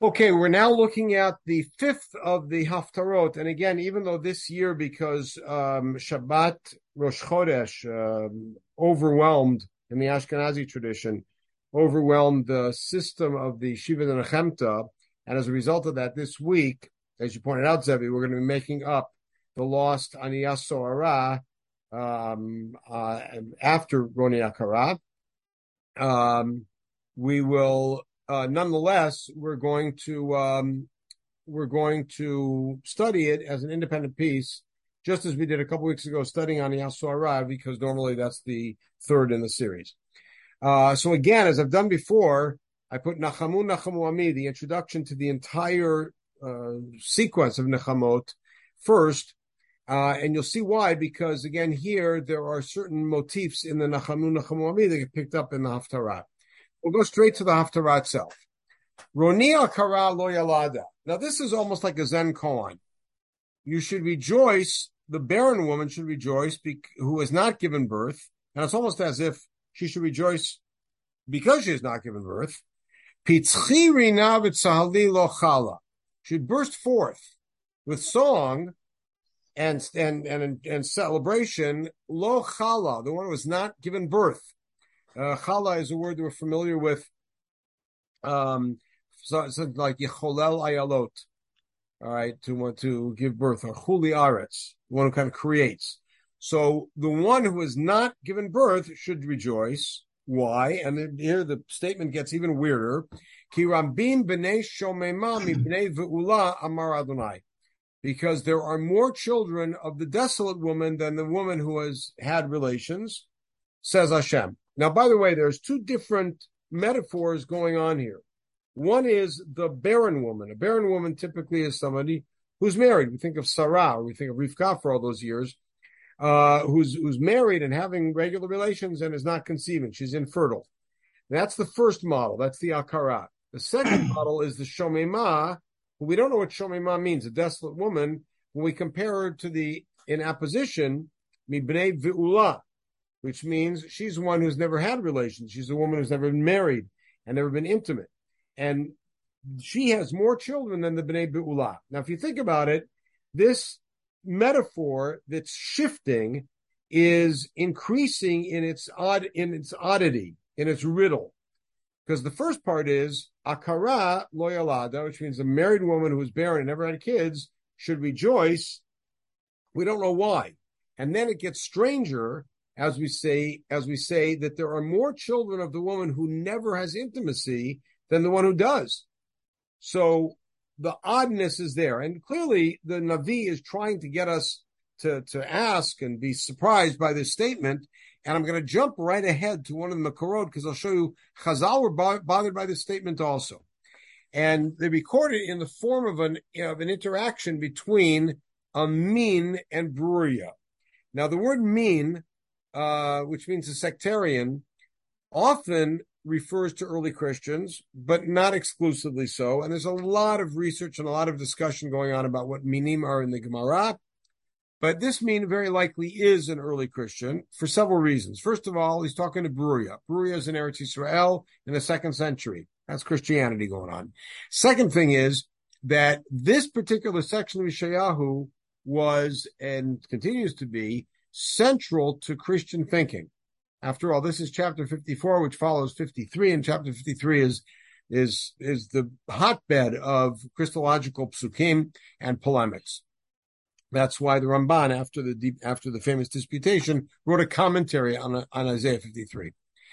Okay, we're now looking at the fifth of the Haftarot. And again, even though this year, because Shabbat Rosh Chodesh overwhelmed, in the Ashkenazi tradition, overwhelmed the system of the Shiva and Nechemta, and as a result of that, this week, as you pointed out, Zevi, we're going to be making up the lost Aniyas Sohara after Roni Akara. We will... nonetheless, we're going to study it as an independent piece, just as we did a couple weeks ago, studying on Yassuara, because normally that's the third in the series. So again, as I've done before, I put Nachamu Nachamu Ami, the introduction to the entire sequence of Nechamot first, and you'll see why, because again, here there are certain motifs in the Nachamu Nachamu Ami that get picked up in the Haftarah. We'll go straight to the Haftarah itself. Roni Akara lo yalada. Now this is almost like a Zen koan. You should rejoice, the barren woman should rejoice who has not given birth, and it's almost as if she should rejoice because she has not given birth. Pitzchi rina v'tzahali lo chala. Should burst forth with song and celebration, lo chala, the one who has not given birth. Chala is a word that we're familiar with, so like Yecholel Ayalot, all right, to give birth, or Chuli Aretz, the one who kind of creates. So the one who has not given birth should rejoice. Why? And here the statement gets even weirder. Ki rambim b'nei shomema mibnei ve'ula amar Adonai. Because there are more children of the desolate woman than the woman who has had relations, says Hashem. Now, by the way, there's two different metaphors going on here. One is the barren woman. A barren woman typically is somebody who's married. We think of Sarah, or we think of Rivka for all those years, who's married and having regular relations and is not conceiving. She's infertile. That's the first model. That's the Akara. The second model is the Shomema, who we don't know what Shomema means, a desolate woman, when we compare her to in apposition, Mibnei Ve'ula, which means she's one who's never had relations. She's a woman who's never been married and never been intimate. And she has more children than the Bnei Be'ula. Now, if you think about it, this metaphor that's shifting is increasing in its oddity, in its riddle. Because the first part is Akara lo yalada, which means a married woman who is barren and never had kids should rejoice. We don't know why. And then it gets stranger as we say that there are more children of the woman who never has intimacy than the one who does. So the oddness is there. And clearly the Navi is trying to get us to ask and be surprised by this statement. And I'm going to jump right ahead to one of the Makorot because I'll show you Chazal were bothered by this statement also. And they record it in the form of an interaction between a min and bruria. Now the word min, which means a sectarian, often refers to early Christians, but not exclusively so. And there's a lot of research and a lot of discussion going on about what minim are in the Gemara. But this min very likely is an early Christian for several reasons. First of all, he's talking to Bruria. Bruria is in Eretz Yisrael in the 2nd century. That's Christianity going on. Second thing is that this particular section of Yeshayahu was and continues to be central to Christian thinking. After all, this is chapter 54, which follows 53, and chapter 53 is the hotbed of Christological psukim and polemics. That's why the Ramban, after the famous disputation, wrote a commentary on Isaiah 53.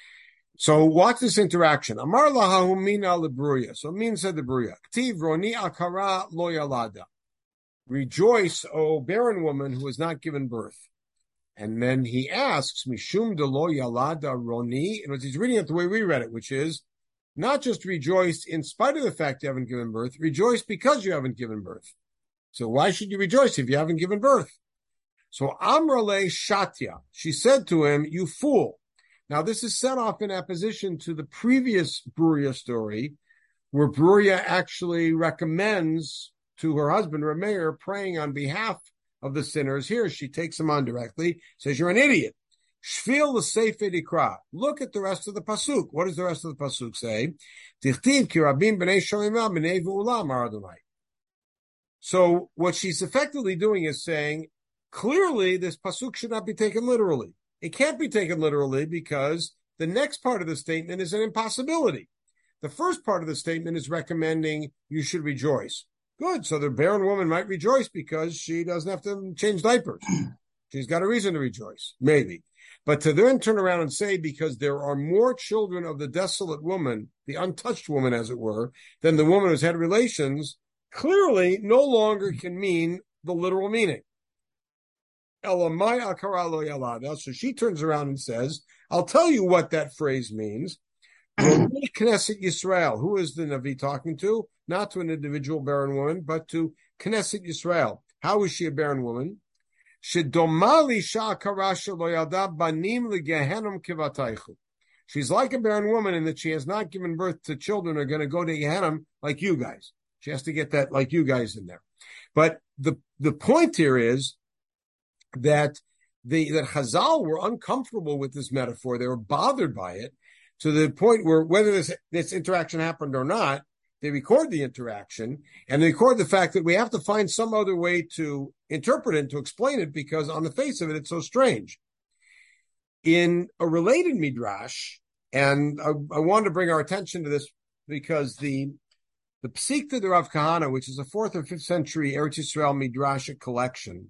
So watch this interaction. Amar lahahu mina lebruya. So Min said to Bruria, Ktiv roni akara lo yalada. Rejoice, O barren woman who has not given birth. And then he asks, Mishum de lo yalada roni. And he's reading it the way we read it, which is not just rejoice in spite of the fact you haven't given birth, rejoice because you haven't given birth. So why should you rejoice if you haven't given birth? So Amrale Shatya, she said to him, you fool. Now this is set off in opposition to the previous Bruria story, where Bruria actually recommends to her husband, Rameir, praying on behalf of the sinners. Here she takes him on directly, says, you're an idiot. Shvil l'seifei dikra. Look at the rest of the pasuk. What does the rest of the pasuk say? Tichtiv ki rabim b'nei sholimah b'nei v'ulam ar Adonai. So what she's effectively doing is saying, clearly this pasuk should not be taken literally. It can't be taken literally because the next part of the statement is an impossibility. The first part of the statement is recommending you should rejoice. Good. So the barren woman might rejoice because she doesn't have to change diapers. She's got a reason to rejoice, maybe. But to then turn around and say, because there are more children of the desolate woman, the untouched woman, as it were, than the woman who's had relations, clearly no longer can mean the literal meaning. So she turns around and says, I'll tell you what that phrase means. Knesset Yisrael. Who is the Navi talking to? Not to an individual barren woman, but to Knesset Yisrael. How is she a barren woman? She's like a barren woman in that she has not given birth to children who are going to go to Gehenna like you guys. She has to get that like you guys in there. But the point here is that that Chazal were uncomfortable with this metaphor. They were bothered by it to the point where whether this interaction happened or not, they record the interaction and they record the fact that we have to find some other way to interpret it, to explain it, because on the face of it, it's so strange. In a related midrash, and I wanted to bring our attention to this because the Psikta de Rav Kahana, which is a 4th or 5th century Eretz Yisrael midrashic collection,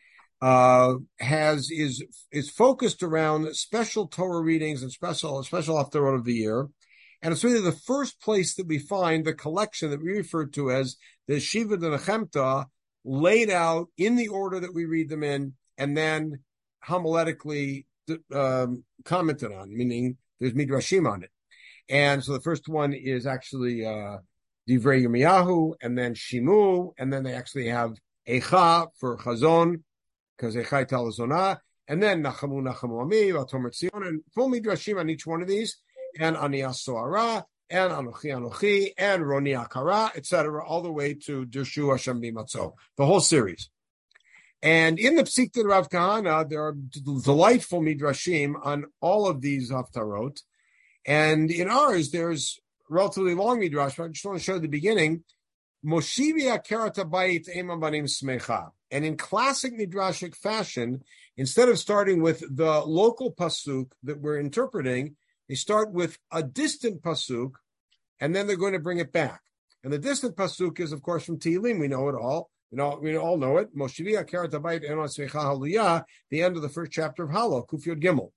is focused around special Torah readings and special Haftarot of the year. And it's really the first place that we find the collection that we refer to as the Shiva de Nechemta, laid out in the order that we read them in, and then homiletically commented on, meaning there's midrashim on it. And so the first one is actually Divrei Yirmiyahu, and then Shimu, and then they actually have Eicha for Chazon, because Eicha Tal Zonah, and then Nachamu Ami, Vatomer Tzion, and full midrashim on each one of these, and Aniyas Soara, and Anochi, and Roni Akara, etc., all the way to Dirshu Hashem Bimatzo, the whole series. And in the Psikta Rav Kahana, there are delightful midrashim on all of these haftarot. And in ours, there's relatively long midrash, but I just want to show the beginning. Moshivi Akeret Habayit Ema Banim Smecha. And in classic midrashic fashion, instead of starting with the local pasuk that we're interpreting, they start with a distant pasuk, and then they're going to bring it back. And the distant pasuk is, of course, from Tehillim. We know it all. We all know it. Moshivi Akeret Habayit Ema Smecha Haluyah, the end of the first chapter of Hallel, Kuf Yod Gimel.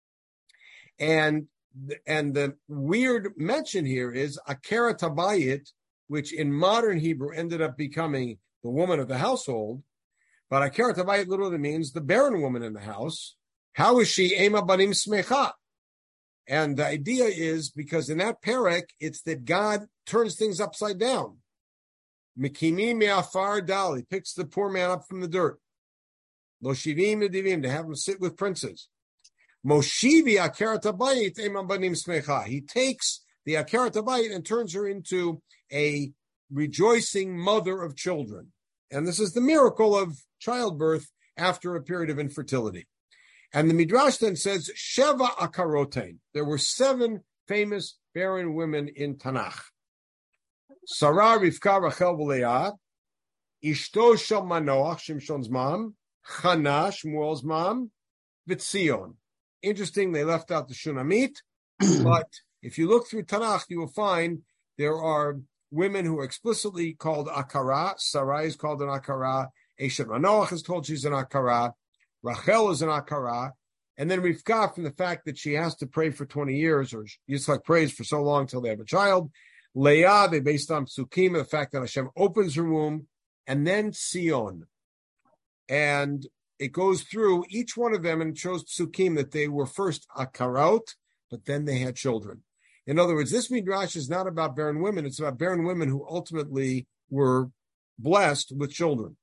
And the weird mention here is Akeret Habayit, which in modern Hebrew ended up becoming the woman of the household. But Akeret Habayit literally means the barren woman in the house. How is she Ema Banim Smecha? And the idea is because in that parak, it's that God turns things upside down. Mikimi me'afar dal, he picks the poor man up from the dirt. Lo shivim nedivim, to have him sit with princes. Moshivi Akeret Habayit Ema Banim Smecha. He takes the Akeret Habayit and turns her into a rejoicing mother of children. And this is the miracle of childbirth after a period of infertility. And the Midrash then says, Sheva Akarotain. There were 7 famous barren women in Tanakh. Sarah, Rivka, Rachel, Leah, Ishto Shel Manoach, Shimshon's mom, Chana, Shmuel's mom, Vitzion. Interesting, they left out the Shunamit, but if you look through Tanakh, you will find there are women who are explicitly called Akara. Sarai is called an Akara. Eshet Manoach is told she's an Akara. Rachel is an Akara. And then Rivka, from the fact that she has to pray for 20 years, or Yitzchak prays for so long till they have a child. Leah, they based on Psukim, the fact that Hashem opens her womb. And then Sion. And it goes through each one of them and shows Psukim that they were first Akarot, but then they had children. In other words, this midrash is not about barren women. It's about barren women who ultimately were blessed with children.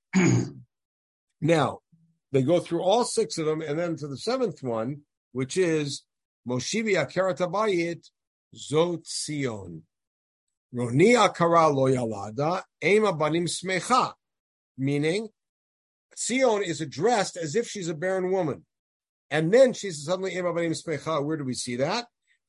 Now, they go through all 6 of them, and then to the 7th one, which is Moshivi Akeret Habayit Zot Sion. Roni Akara Lo Yalada Ema Banim Smecha. Meaning, Sion is addressed as if she's a barren woman. And then she says suddenly, where do we see that?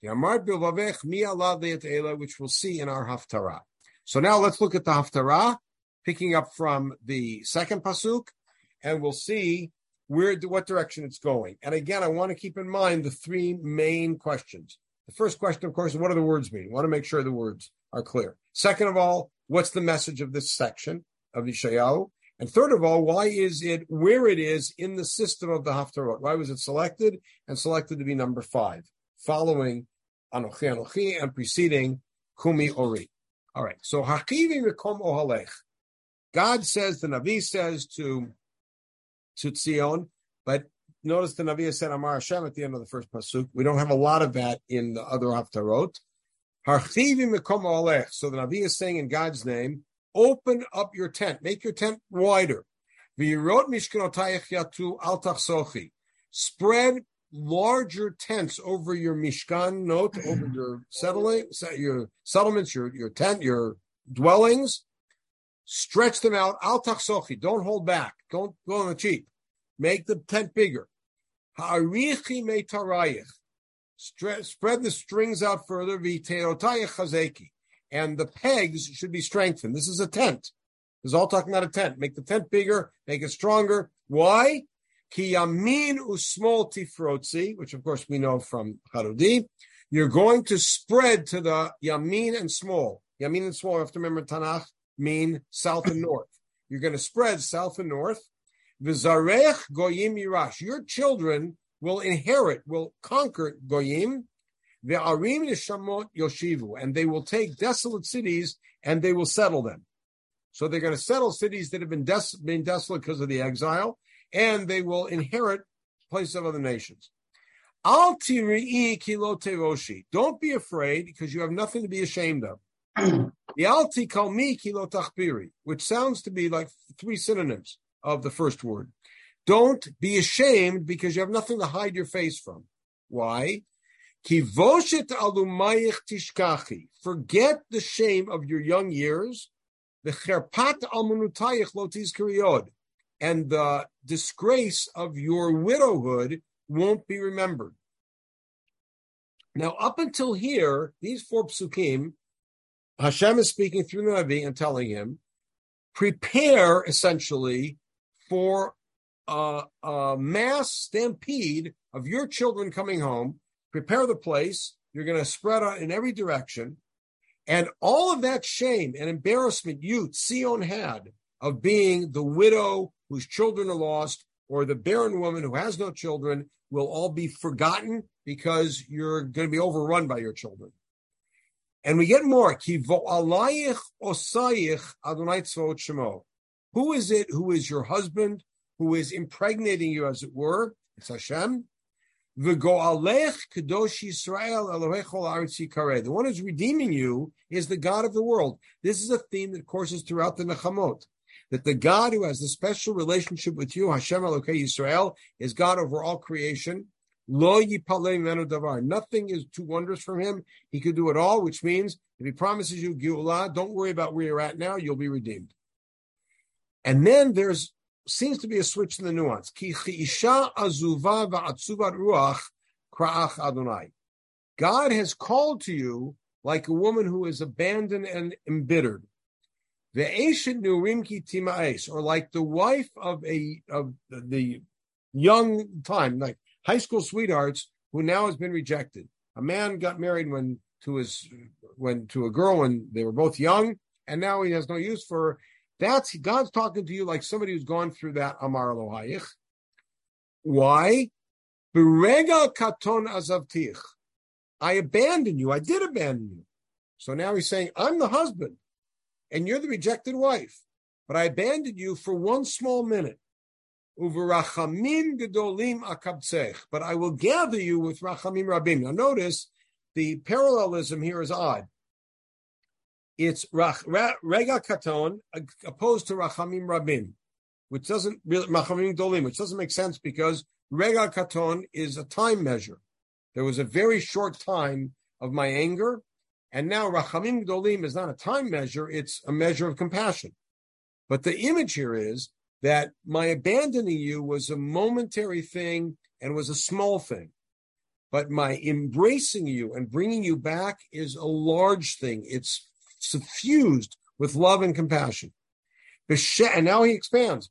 Which we'll see in our Haftarah. So now let's look at the Haftarah, picking up from the second pasuk, and we'll see what direction it's going. And again, I want to keep in mind the three main questions. The first question, of course, is what do the words mean? I want to make sure the words are clear. Second of all, what's the message of this section of Yeshayahu? And third of all, why is it where it is in the system of the Haftarot? Why was it selected to be number 5, following Anochi Anochi and preceding Kumi Ori? All right, so Hachivi Mekom Ohalech. God says, the Navi says to Tzion, but notice the Navi said Amar Hashem at the end of the first pasuk. We don't have a lot of that in the other Haftarot. Hachivi Mekom Ohalech. So the Navi is saying in God's name, open up your tent, make your tent wider. Spread larger tents over your mishkan, over your settlements, your tent, your dwellings. Stretch them out. Al tachsochi. Don't hold back. Don't go on the cheap. Make the tent bigger. Ha'arichi meitarayich. Spread the strings out further. V'teotayich chazeki. And the pegs should be strengthened. This is a tent. This is all talking about a tent. Make the tent bigger, make it stronger. Why? Ki yamin usmol tifrotzi, which of course we know from Harudi. You're going to spread to the yamin and small. Yamin and small, you have to remember Tanakh, mean south and north. You're going to spread south and north. V'zarech goyim yirash. Your children will conquer goyim. Ve'arim yeshamot yoshivu, and they will take desolate cities and they will settle them. So they're going to settle cities that have been desolate because of the exile, and they will inherit places of other nations. Al tiri'i kilo tevoshi. Don't be afraid because you have nothing to be ashamed of. The alti kalmi kilo tachbiri, which sounds to be like 3 synonyms of the first word. Don't be ashamed because you have nothing to hide your face from. Why? Kivoshet alumayich tishkachi. Forget the shame of your young years. The cherpat almunutayich lotis kiriod. And the disgrace of your widowhood won't be remembered. Now, up until here, these 4 psukim, Hashem is speaking through the Navi and telling him, prepare essentially for a mass stampede of your children coming home. Prepare the place. You're going to spread out in every direction. And all of that shame and embarrassment Tzion had of being the widow whose children are lost or the barren woman who has no children will all be forgotten because you're going to be overrun by your children. And we get more. Ki vo'alayich osayich Adonai tzvaot shemo. Who is it who is your husband, who is impregnating you, as it were? It's Hashem. V'go'alech kadosh Yisrael Elohei chol haaretz yikareh. The one who's redeeming you is the God of the world. This is a theme that courses throughout the Nechamot. That the God who has the special relationship with you, Hashem Elohei Yisrael, is God over all creation. Lo yipalei menu davar. Nothing is too wondrous from him. He could do it all, which means if he promises you Geulah, don't worry about where you're at now, you'll be redeemed. And then seems to be a switch in the nuance. Ki isha azuva va'atzuvat ruach kra'ach Adonai. God has called to you like a woman who is abandoned and embittered. Ve'eshet nurim ki tima'es, or like the wife of the young time, like high school sweethearts who now has been rejected. A man got married to a girl when they were both young, and now he has no use for her. That's God's talking to you like somebody who's gone through that Amar Elohayich. Why? Berega katon azavtich. I abandoned you. I did abandon you. So now he's saying, I'm the husband, and you're the rejected wife. But I abandoned you for one small minute. Uverachamim gedolim akabtzech. But I will gather you with rachamim rabim. Now notice, the parallelism here is odd. It's rega katon opposed to rachamim rabim, which doesn't really rachamim dolim, which doesn't make sense because rega katon is a time measure. There was a very short time of my anger, and now rachamim dolim is not a time measure; it's a measure of compassion. But the image here is that my abandoning you was a momentary thing, and was a small thing. But my embracing you and bringing you back is a large thing. It's suffused with love and compassion. And now he expands.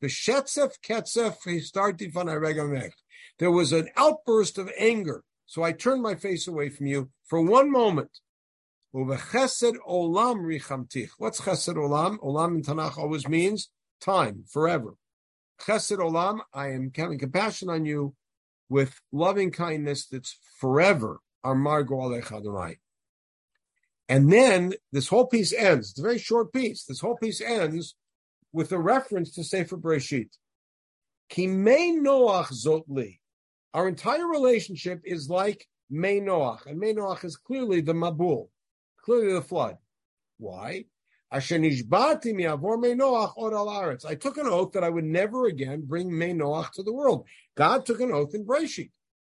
There was an outburst of anger. So I turned my face away from you for one moment. What's chesed olam? Olam in Tanakh always means time, forever. Chesed olam, I am having compassion on you with loving kindness that's forever. Amar go'alecha Adonai. And then this whole piece ends. It's a very short piece. This whole piece ends with a reference to Sefer Bereshit. Ki mei Noach zotli. Our entire relationship is like Mei Noach. And Mei Noach is clearly the Mabul, clearly the flood. Why? Asher nishbati mi'avor Mei Noach od al aretz. I took an oath that I would never again bring Mei Noach to the world. God took an oath in Bereshit.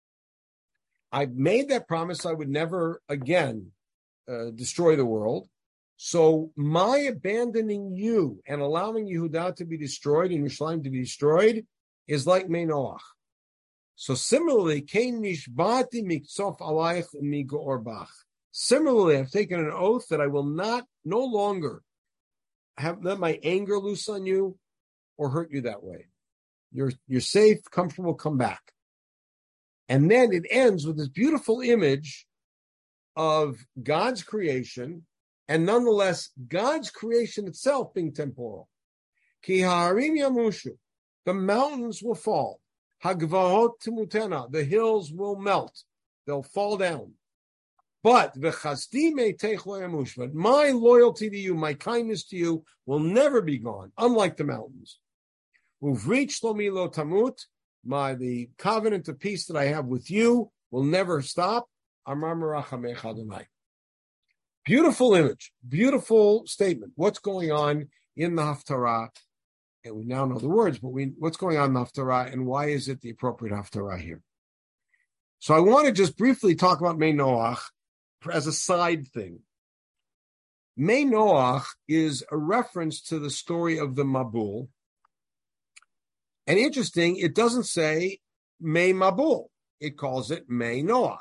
I made that promise I would never again destroy the world. So my abandoning you and allowing Yehudah to be destroyed and Yerushalayim to be destroyed is like Mei Noach. So similarly, Kein nishbati miksof alayich migorbach. Similarly, I've taken an oath that I will no longer let my anger loose on you or hurt you that way. You're safe, comfortable, come back. And then it ends with this beautiful image of God's creation, and nonetheless, God's creation itself being temporal. Ki ha'arim yamushu, the mountains will fall. Hagvahot timutena, the hills will melt. They'll fall down. But v'chasdi meitech lo yamush, but my loyalty to you, my kindness to you, will never be gone, unlike the mountains. Uvrit shlomi lo tamut, the covenant of peace that I have with you will never stop. Amar merachamech Adonai. Beautiful image, beautiful statement. What's going on in the Haftarah? And we now know the words, but what's going on in the Haftarah and why is it the appropriate Haftarah here? So I want to just briefly talk about Mei Noach as a side thing. Mei Noach is a reference to the story of the Mabul. And interesting, it doesn't say Mei Mabul. It calls it Mei Noach.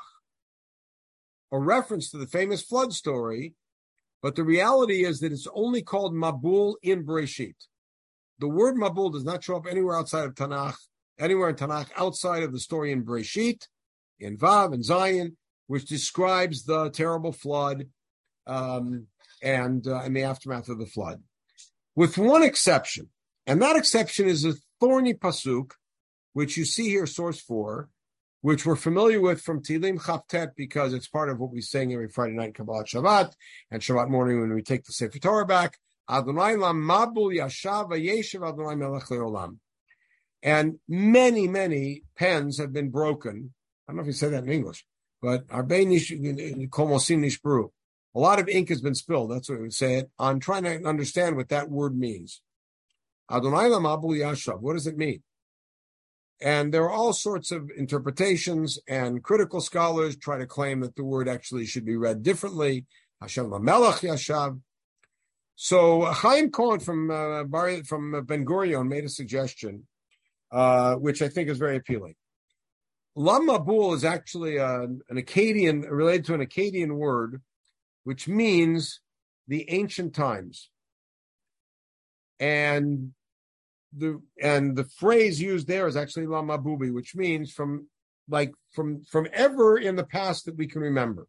A reference to the famous flood story, but the reality is that it's only called Mabul in Bereshit. The word Mabul does not show up anywhere outside of Tanakh, anywhere in Tanakh outside of the story in Bereshit, in Vav and Zion, which describes the terrible flood and the aftermath of the flood, with one exception, and that exception is a thorny pasuk, which you see here, source 4, which we're familiar with from Tilim Chaftet because it's part of what we sing every Friday night in Kabbalat Shabbat and Shabbat morning when we take the Sefer Torah back. Adonai lam mabul yashav vayeshev Adonai melech leolam. And many, many pens have been broken. I don't know if you say that in English, but arbei komosim nishbru. A lot of ink has been spilled. That's what we would say it. On trying to understand what that word means. Adonai lam mabul yashav. What does it mean? And there are all sorts of interpretations, and critical scholars try to claim that the word actually should be read differently. Hashem Lamelech Yashav. So Chaim Cohen from Ben Gurion made a suggestion, which I think is very appealing. Lam Mabul is actually an Akkadian, related to an Akkadian word, which means the ancient times. And the phrase used there is actually Lam Mabubi, which means from ever in the past that we can remember.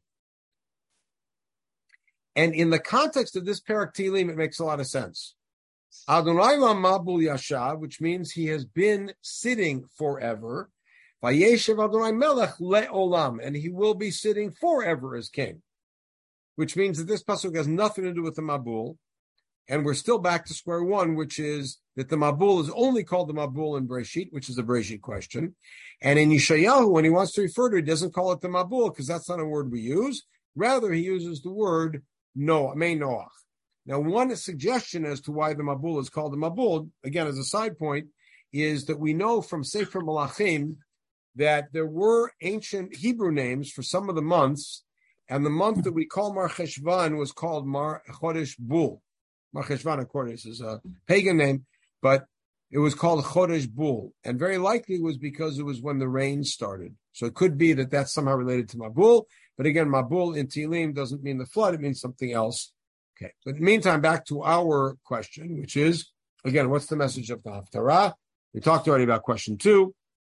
And in the context of this Perek Tehillim, it makes a lot of sense. Adonai Lam Mabul Yashav, which means he has been sitting forever. Vayeshev Adonai Melech le'olam, and he will be sitting forever as king. Which means that this pasuk has nothing to do with the Mabul. And we're still back to square one, which is that the Mabul is only called the Mabul in Bereshit, which is a Bereshit question. And in Yeshayahu, when he wants to refer to it, he doesn't call it the Mabul because that's not a word we use. Rather, he uses the word Noah, Mei Noach. Now, one suggestion as to why the Mabul is called the Mabul, again, as a side point, is that we know from Sefer Malachim that there were ancient Hebrew names for some of the months, and the month that we call Mar Cheshvan was called Mar Chodesh Bul. Mar Cheshvan, of course, is a pagan name, but It was called Chodesh Bul, and very likely it was because it was when the rain started. So it could be that that's somehow related to Mabul. But again, Mabul in Tehillim doesn't mean the flood; it means something else. Okay. But in the meantime, back to our question, which is again, what's the message of the Haftarah? We talked already about question 2.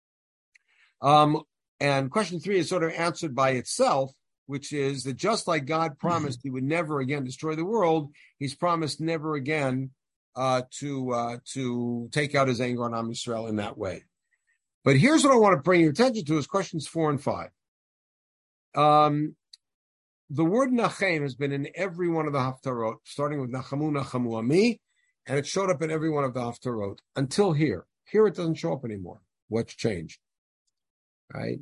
And question 3 is sort of answered by itself, which is that just like God promised he would never again destroy the world, he's promised never again to take out his anger on Am Yisrael in that way. But here's what I want to bring your attention to is questions 4 and 5. The word Nachem has been in every one of the Haftarot, starting with Nachamu, Nachamu Ami, and it showed up in every one of the Haftarot until here. Here it doesn't show up anymore. What's changed? Right?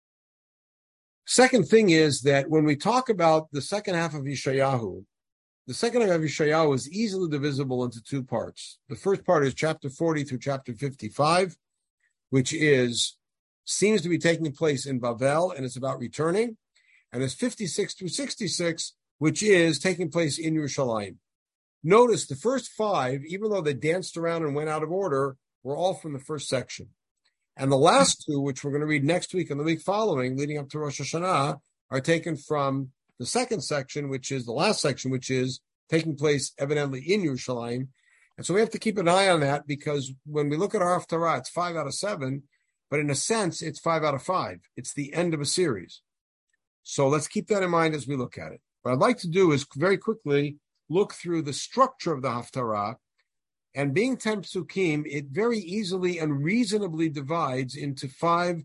Second thing is that when we talk about the second half of Yeshayahu, the second half of Yeshayahu is easily divisible into 2 parts. The first part is chapter 40 through chapter 55, which seems to be taking place in Bavel, and it's about returning. And there's 56 through 66, which is taking place in Yerushalayim. Notice the first 5, even though they danced around and went out of order, were all from the first section. And the last 2, which we're going to read next week and the week following, leading up to Rosh Hashanah, are taken from the second section, which is the last section, which is taking place evidently in Yerushalayim. And so we have to keep an eye on that, because when we look at our Haftarah, it's 5 out of 7, but in a sense, it's 5 out of 5. It's the end of a series. So let's keep that in mind as we look at it. What I'd like to do is very quickly look through the structure of the Haftarah. And being 10 psukim, it very easily and reasonably divides into 5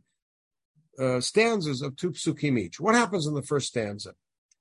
stanzas of 2 psukim each. What happens in the first stanza?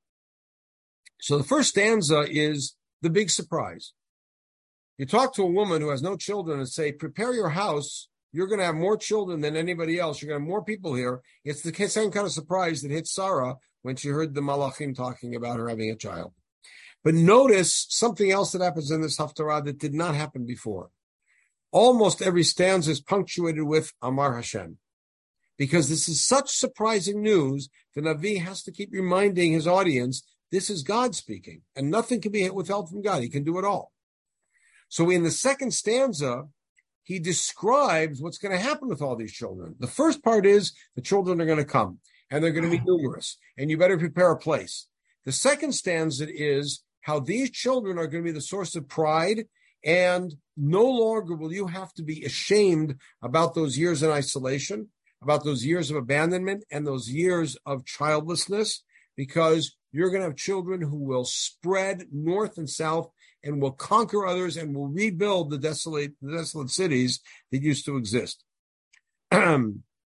So the first stanza is the big surprise. You talk to a woman who has no children and say, prepare your house. You're going to have more children than anybody else. You're going to have more people here. It's the same kind of surprise that hit Sarah when she heard the Malachim talking about her having a child. But notice something else that happens in this Haftarah that did not happen before. Almost every stanza is punctuated with Amar Hashem. Because this is such surprising news, the Navi has to keep reminding his audience, this is God speaking, and nothing can be withheld from God. He can do it all. So in the second stanza, he describes what's going to happen with all these children. The first part is the children are going to come, and they're going to be numerous, and you better prepare a place. The second stanza is how these children are going to be the source of pride, and no longer will you have to be ashamed about those years in isolation, about those years of abandonment, and those years of childlessness, because you're going to have children who will spread north and south and will conquer others and will rebuild the desolate cities that used to exist. The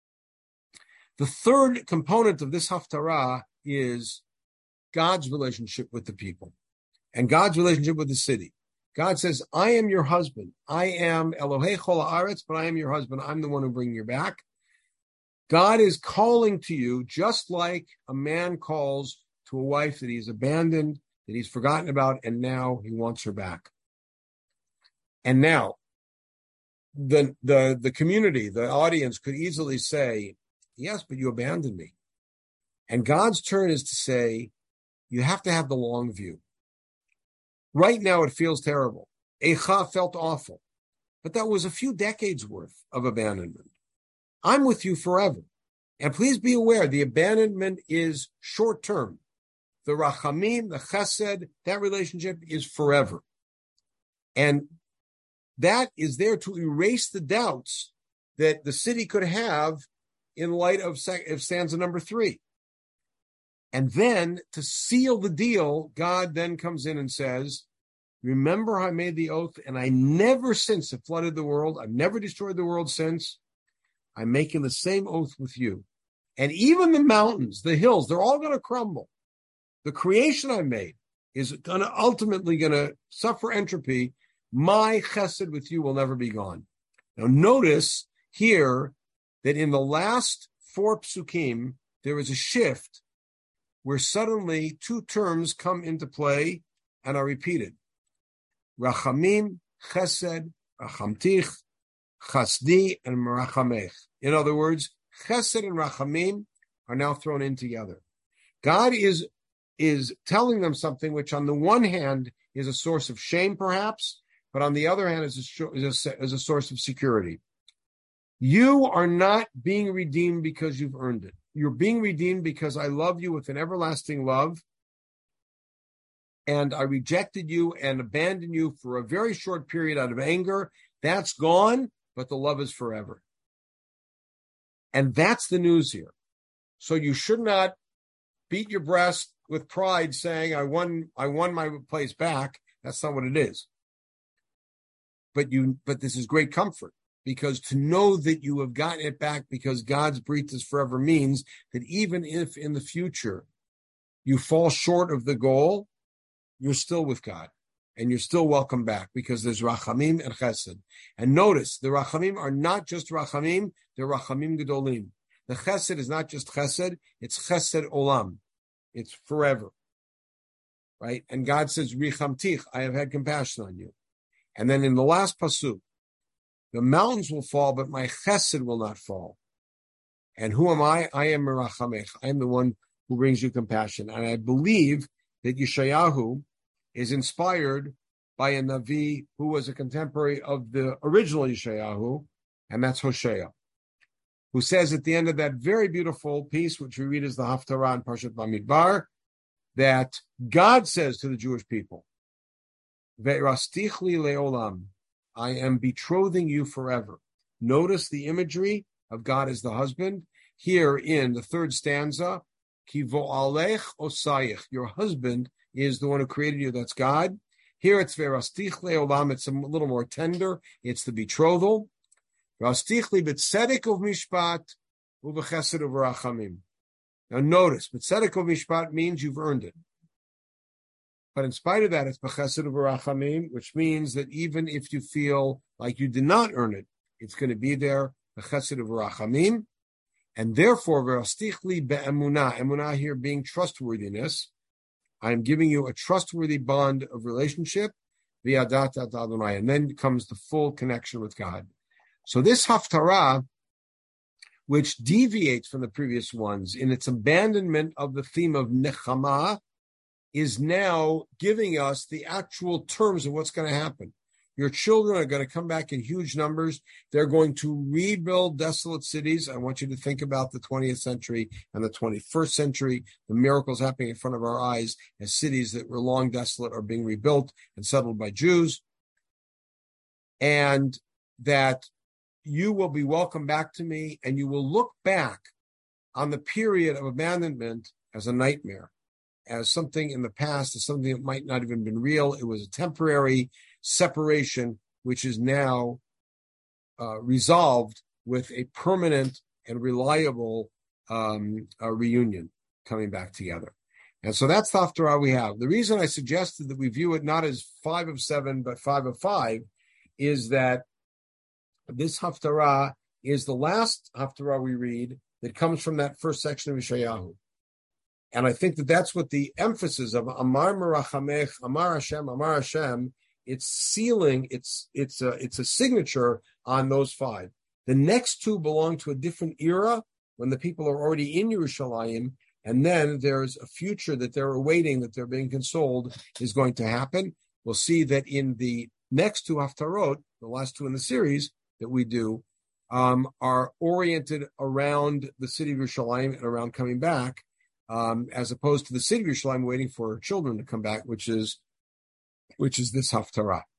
third component of this Haftarah is God's relationship with the people and God's relationship with the city. God says, I am your husband. I am Elohei Chol Haaretz, but I am your husband. I'm the one who brings you back. God is calling to you just like a man calls to a wife that he's abandoned, that he's forgotten about, and now he wants her back. And now, the community, the audience could easily say, yes, but you abandoned me. And God's turn is to say, you have to have the long view. Right now, it feels terrible. Eicha felt awful. But that was a few decades worth of abandonment. I'm with you forever. And please be aware, the abandonment is short-term. The rachamim, the chesed, that relationship is forever. And that is there to erase the doubts that the city could have in light of stanza number 3. And then to seal the deal, God then comes in and says, remember I made the oath and I never since have flooded the world. I've never destroyed the world since. I'm making the same oath with you. And even the mountains, the hills, they're all going to crumble. The creation I made is ultimately going to suffer entropy. My chesed with you will never be gone. Now notice here that in the last 4 psukim, there is a shift where suddenly 2 terms come into play and are repeated. Rachamim, chesed, rachamtich, chasdi, and merachamech. In other words, chesed and rachamim are now thrown in together. God is telling them something which on the one hand is a source of shame perhaps, but on the other hand, is a source of security. You are not being redeemed because you've earned it. You're being redeemed because I love you with an everlasting love, and I rejected you and abandoned you for a very short period out of anger. That's gone, but the love is forever. And that's the news here. So you should not beat your breast with pride saying, I won my place back. That's not what it is. But this is great comfort, because to know that you have gotten it back because God's brit is forever means that even if in the future you fall short of the goal, you're still with God and you're still welcome back, because there's rachamim and chesed. And notice, the rachamim are not just rachamim, they're rachamim gedolim. The chesed is not just chesed, it's chesed olam. It's forever. Right? And God says, richamtich, I have had compassion on you. And then in the last pasuk, the mountains will fall, but my chesed will not fall. And who am I? I am merachamech. I am the one who brings you compassion. And I believe that Yeshayahu is inspired by a Navi who was a contemporary of the original Yeshayahu, and that's Hosea, who says at the end of that very beautiful piece, which we read as the Haftarah in Parshat Bamidbar, that God says to the Jewish people, Ve'rastichli le'olam, I am betrothing you forever. Notice the imagery of God as the husband. Here in the third stanza, Ki vo'alech osayich, your husband is the one who created you, that's God. Here it's Ve'rastich le'olam, it's a little more tender, it's the betrothal. Ve'rastichli b'tzedek of mishpat, u'v'chesed of rachamim. Now notice, b'tzedek of mishpat means you've earned it. But in spite of that, it's b'chesed u'v'rachamim, which means that even if you feel like you did not earn it, it's going to be there, b'chesed u'v'rachamim. And therefore, v'rastichli be'emunah, emunah here being trustworthiness, I'm giving you a trustworthy bond of relationship, v'yadat Adonai. And then comes the full connection with God. So this haftarah, which deviates from the previous ones in its abandonment of the theme of nechama, is now giving us the actual terms of what's going to happen. Your children are going to come back in huge numbers. They're going to rebuild desolate cities. I want you to think about the 20th century and the 21st century, the miracles happening in front of our eyes as cities that were long desolate are being rebuilt and settled by Jews. And that you will be welcomed back to me, and you will look back on the period of abandonment as a nightmare, as something in the past, as something that might not even been real. It was a temporary separation, which is now resolved with a permanent and reliable reunion coming back together. And so that's the haftarah we have. The reason I suggested that we view it not as 5 of 7, but 5 of 5 is that this haftarah is the last haftarah we read that comes from that first section of Yeshayahu. And I think that that's what the emphasis of Amar Merachamech, Amar Hashem, it's sealing, it's a signature on those 5. The next 2 belong to a different era when the people are already in Yerushalayim, and then there's a future that they're awaiting, that they're being consoled is going to happen. We'll see that in the next 2 haftarot, the last 2 in the series that we do, are oriented around the city of Yerushalayim and around coming back, as opposed to the city of Yerushalayim waiting for children to come back, which is this haftarah.